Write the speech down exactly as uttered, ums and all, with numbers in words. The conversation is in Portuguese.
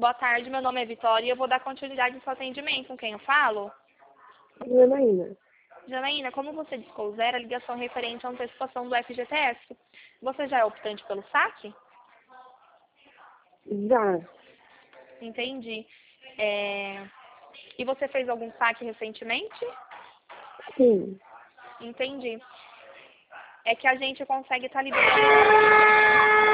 Boa tarde, meu nome é Vitória e eu vou dar continuidade ao seu atendimento. Com quem eu falo? Janaína. Janaína, como você discou zero, a ligação referente à antecipação do F G T S. Você já é optante pelo saque? Já. Entendi. É... E você fez algum saque recentemente? Sim. Entendi. É que a gente consegue estar liberando